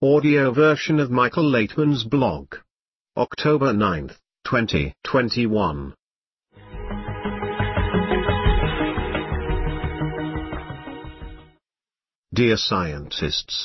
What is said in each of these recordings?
Audio version of Michael Laitman's blog. October 9, 2021. Dear scientists,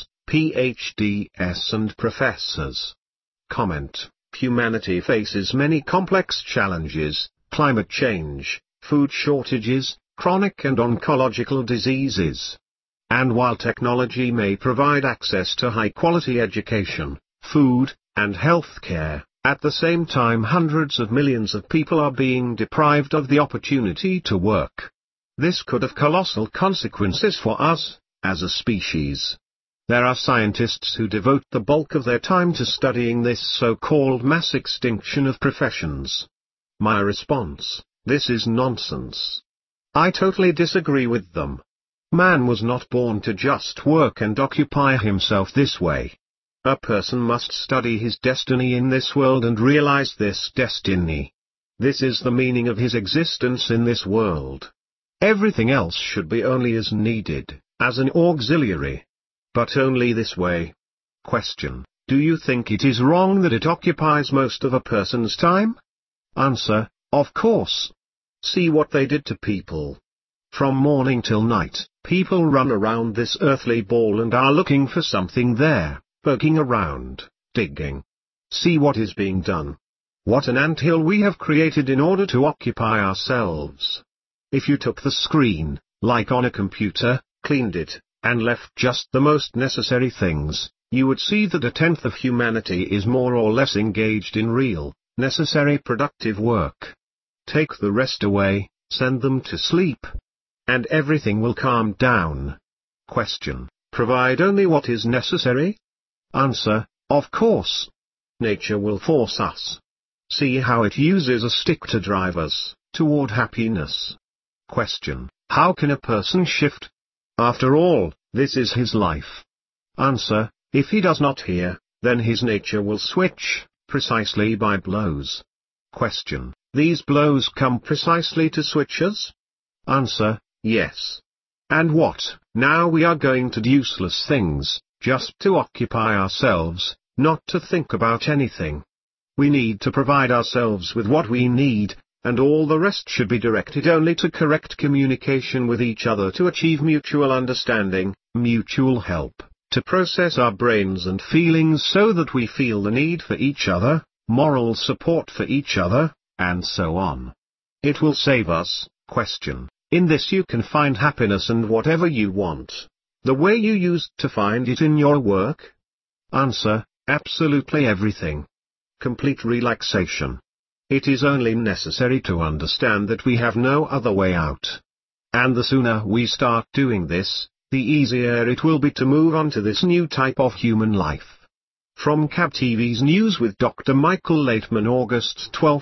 PhDs and professors. Comment: humanity faces many complex challenges: climate change, food shortages, chronic and oncological diseases. And while technology may provide access to high-quality education, food, and health care, at the same time hundreds of millions of people are being deprived of the opportunity to work. This could have colossal consequences for us, as a species. There are scientists who devote the bulk of their time to studying this so-called mass extinction of professions. My response: this is nonsense. I totally disagree with them. Man was not born to just work and occupy himself this way. A person must study his destiny in this world and realize this destiny. This is the meaning of his existence in this world. Everything else should be only as needed, as an auxiliary. But only this way. Question: do you think it is wrong that it occupies most of a person's time? Answer: of course. See what they did to people. From morning till night, people run around this earthly ball and are looking for something there, poking around, digging. See what is being done. What an anthill we have created in order to occupy ourselves. If you took the screen, like on a computer, cleaned it, and left just the most necessary things, you would see that a tenth of humanity is more or less engaged in real, necessary productive work. Take the rest away, send them to sleep, and everything will calm down. Question: provide only what is necessary? Answer: of course. Nature will force us. See how it uses a stick to drive us toward happiness. Question: how can a person shift? After all, this is his life. Answer: if he does not hear, then his nature will switch, precisely by blows. Question: these blows come precisely to switch us? Answer: yes. And what? Now we are going to do useless things, just to occupy ourselves, not to think about anything. We need to provide ourselves with what we need, and all the rest should be directed only to correct communication with each other to achieve mutual understanding, mutual help, to process our brains and feelings so that we feel the need for each other, moral support for each other, and so on. It will save us. Question: in this you can find happiness and whatever you want, the way you used to find it in your work? Answer: absolutely everything. Complete relaxation. It is only necessary to understand that we have no other way out. And the sooner we start doing this, the easier it will be to move on to this new type of human life. From CAB TV's News with Dr. Michael Laitman, August 12,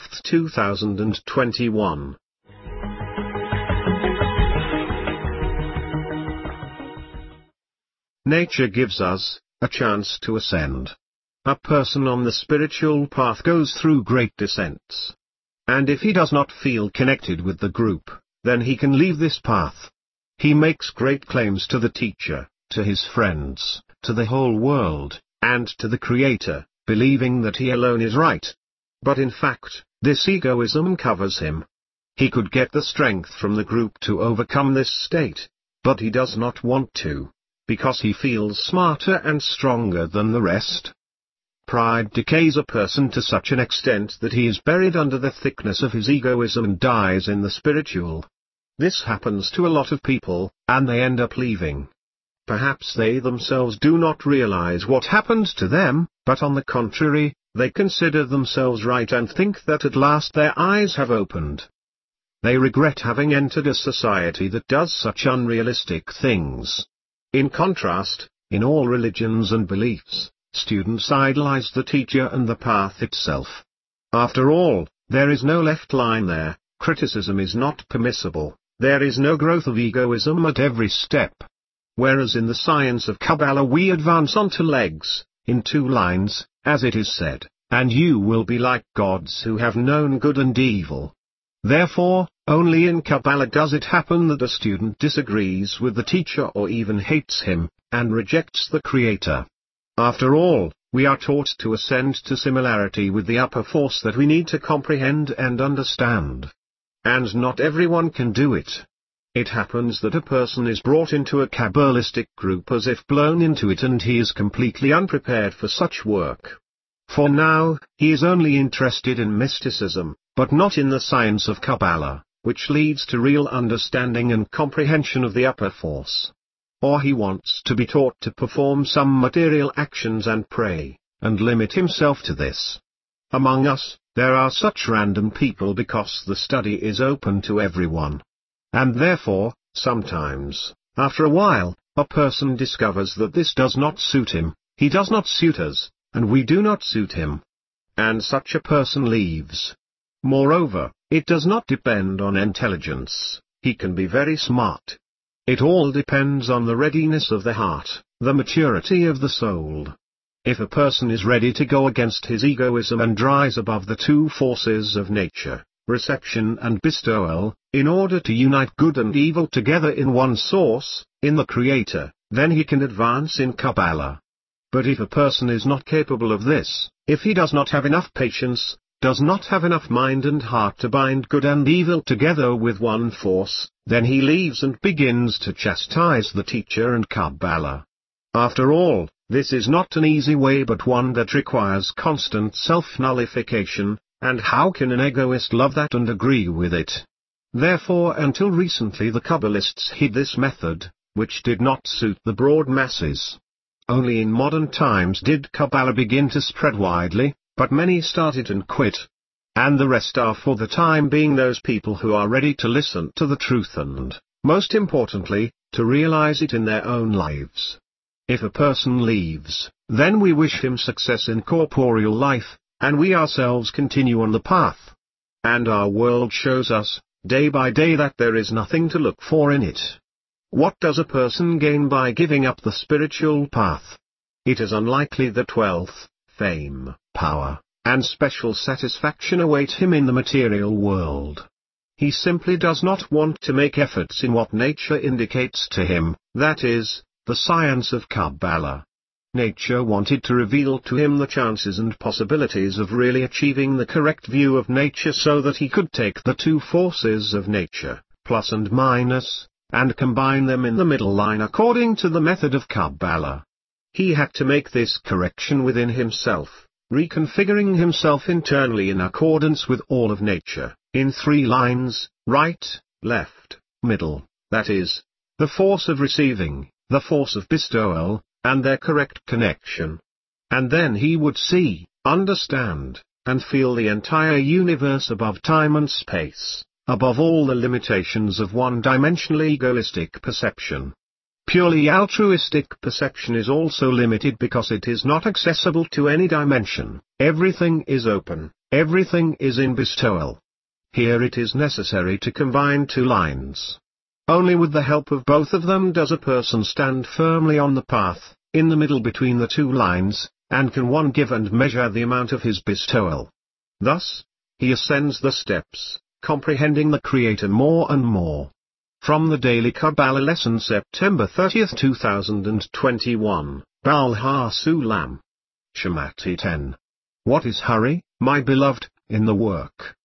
2021. Nature gives us a chance to ascend. A person on the spiritual path goes through great descents. And if he does not feel connected with the group, then he can leave this path. He makes great claims to the teacher, to his friends, to the whole world, and to the Creator, believing that he alone is right. But in fact, this egoism covers him. He could get the strength from the group to overcome this state, but he does not want to, because he feels smarter and stronger than the rest. Pride decays a person to such an extent that he is buried under the thickness of his egoism and dies in the spiritual. This happens to a lot of people, and they end up leaving. Perhaps they themselves do not realize what happens to them, but on the contrary, they consider themselves right and think that at last their eyes have opened. They regret having entered a society that does such unrealistic things. In contrast, in all religions and beliefs, students idolize the teacher and the path itself. After all, there is no left line there, criticism is not permissible, there is no growth of egoism at every step. Whereas in the science of Kabbalah we advance onto legs, in 2 lines, as it is said, and you will be like gods who have known good and evil. Therefore, only in Kabbalah does it happen that a student disagrees with the teacher or even hates him, and rejects the Creator. After all, we are taught to ascend to similarity with the upper force that we need to comprehend and understand. And not everyone can do it. It happens that a person is brought into a Kabbalistic group as if blown into it, and he is completely unprepared for such work. For now, he is only interested in mysticism, but not in the science of Kabbalah, which leads to real understanding and comprehension of the upper force. Or he wants to be taught to perform some material actions and pray, and limit himself to this. Among us, there are such random people because the study is open to everyone. And therefore, sometimes, after a while, a person discovers that this does not suit him, he does not suit us, and we do not suit him. And such a person leaves. Moreover, it does not depend on intelligence, he can be very smart. It all depends on the readiness of the heart, the maturity of the soul. If a person is ready to go against his egoism and rise above the two forces of nature, reception and bestowal, in order to unite good and evil together in one source, in the Creator, then he can advance in Kabbalah. But if a person is not capable of this, if he does not have enough patience, does not have enough mind and heart to bind good and evil together with one force, then he leaves and begins to chastise the teacher and Kabbalah. After all, this is not an easy way but one that requires constant self-nullification, and how can an egoist love that and agree with it? Therefore, until recently the Kabbalists hid this method, which did not suit the broad masses. Only in modern times did Kabbalah begin to spread widely, but many started and quit. And the rest are for the time being those people who are ready to listen to the truth and, most importantly, to realize it in their own lives. If a person leaves, then we wish him success in corporeal life, and we ourselves continue on the path. And our world shows us, day by day, that there is nothing to look for in it. What does a person gain by giving up the spiritual path? It is unlikely that wealth, fame, power, and special satisfaction await him in the material world. He simply does not want to make efforts in what nature indicates to him, that is, the science of Kabbalah. Nature wanted to reveal to him the chances and possibilities of really achieving the correct view of nature so that he could take the two forces of nature, plus and minus, and combine them in the middle line according to the method of Kabbalah. He had to make this correction within himself, reconfiguring himself internally in accordance with all of nature, in three lines, right, left, middle, that is, the force of receiving, the force of bestowal, and their correct connection. And then he would see, understand, and feel the entire universe above time and space, above all the limitations of one-dimensional egoistic perception. Purely altruistic perception is also limited because it is not accessible to any dimension. Everything is open, everything is in bestowal. Here it is necessary to combine two lines. Only with the help of both of them does a person stand firmly on the path, in the middle between the two lines, and can one give and measure the amount of his bestowal. Thus, he ascends the steps, comprehending the Creator more and more. From the Daily Kabbalah Lesson, September 30, 2021, Baal HaSulam. Shemati 10. What is hurry, my beloved, in the work?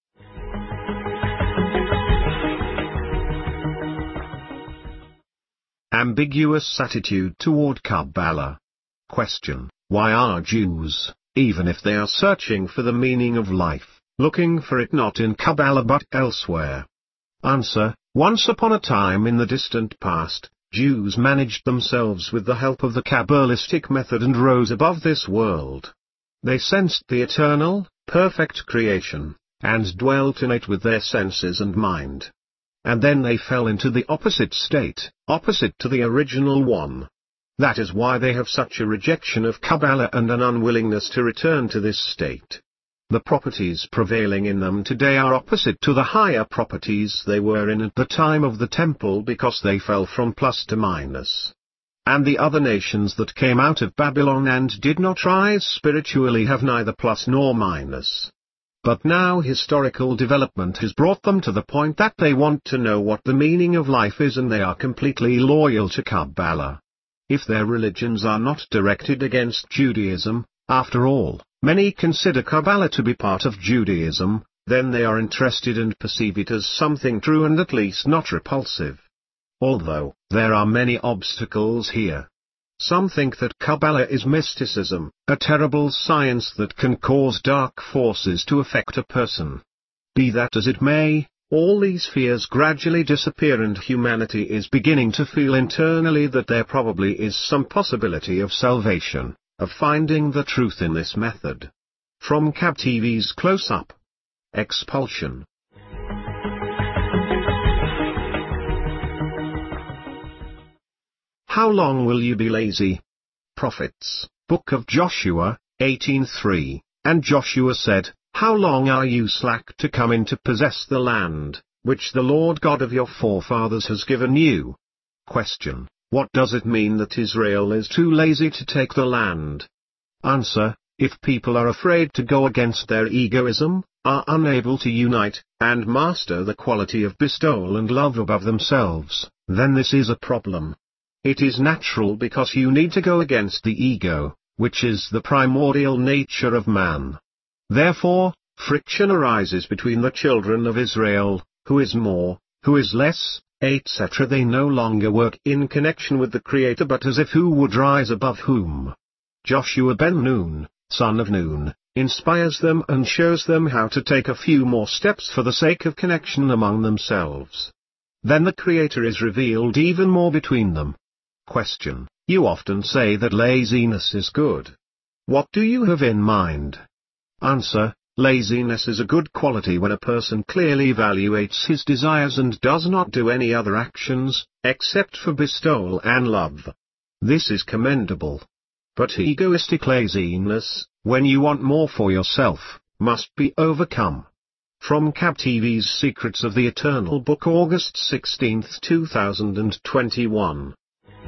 Ambiguous attitude toward Kabbalah. Question: why are Jews, even if they are searching for the meaning of life, looking for it not in Kabbalah but elsewhere? Answer: once upon a time in the distant past, Jews managed themselves with the help of the Kabbalistic method and rose above this world. They sensed the eternal, perfect creation, and dwelt in it with their senses and mind. And then they fell into the opposite state, opposite to the original one. That is why they have such a rejection of Kabbalah and an unwillingness to return to this state. The properties prevailing in them today are opposite to the higher properties they were in at the time of the temple because they fell from plus to minus. And the other nations that came out of Babylon and did not rise spiritually have neither plus nor minus. But now historical development has brought them to the point that they want to know what the meaning of life is, and they are completely loyal to Kabbalah. If their religions are not directed against Judaism, after all, many consider Kabbalah to be part of Judaism, then they are interested and perceive it as something true and at least not repulsive. Although, there are many obstacles here. Some think that Kabbalah is mysticism, a terrible science that can cause dark forces to affect a person. Be that as it may, all these fears gradually disappear and humanity is beginning to feel internally that there probably is some possibility of salvation, of finding the truth in this method. From Cab TV's Close-Up. Expulsion. How long will you be lazy? Prophets, Book of Joshua, 18:3, and Joshua said, How long are you slack to come in to possess the land, which the Lord God of your forefathers has given you? Question: What does it mean that Israel is too lazy to take the land? Answer: If people are afraid to go against their egoism, are unable to unite, and master the quality of bestowal and love above themselves, then this is a problem. It is natural because you need to go against the ego, which is the primordial nature of man. Therefore, friction arises between the children of Israel, who is more, who is less, etc. They no longer work in connection with the Creator but as if who would rise above whom. Joshua ben Nun, son of Nun, inspires them and shows them how to take a few more steps for the sake of connection among themselves. Then the Creator is revealed even more between them. Question: You often say that laziness is good. What do you have in mind? Answer: Laziness is a good quality when a person clearly evaluates his desires and does not do any other actions, except for bestowal and love. This is commendable. But egoistic laziness, when you want more for yourself, must be overcome. From Cab TV's Secrets of the Eternal Book, August 16, 2021.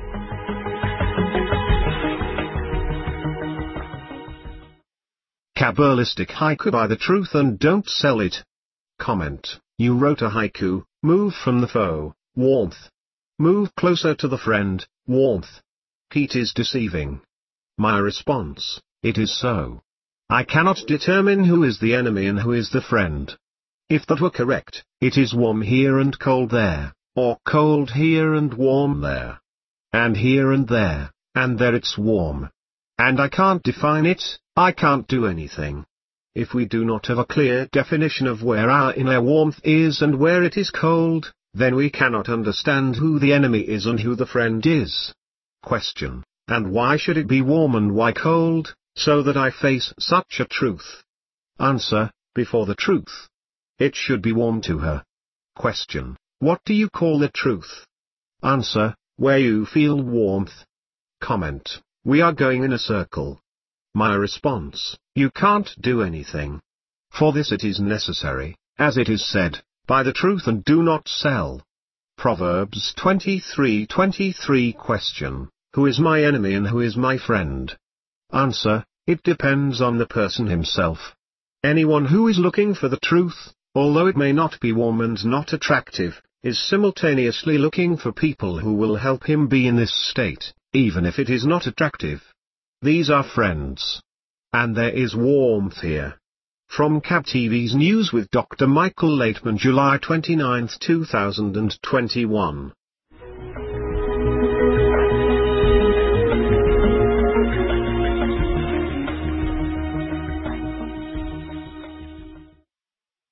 Kabbalistic haiku by The Truth and Don't Sell It. Comment: You wrote a haiku, move from the foe, warmth. Move closer to the friend, warmth. Heat is deceiving. My response: It is so. I cannot determine who is the enemy and who is the friend. If that were correct, it is warm here and cold there, or cold here and warm there. And here and there it's warm. And I can't define it, I can't do anything. If we do not have a clear definition of where our inner warmth is and where it is cold, then we cannot understand who the enemy is and who the friend is. Question: And why should it be warm and why cold, so that I face such a truth? Answer: Before the truth. It should be warm to her. Question: What do you call the truth? Answer: Where you feel warmth. Comment: We are going in a circle. My response: You can't do anything. For this it is necessary, as it is said, buy the truth and do not sell. Proverbs 23:23. Question: Who is my enemy and who is my friend? Answer: It depends on the person himself. Anyone who is looking for the truth, although it may not be warm and not attractive, is simultaneously looking for people who will help him be in this state, even if it is not attractive. These are friends. And there is warmth here. From Cab TV's News with Dr. Michael Laitman, July 29, 2021.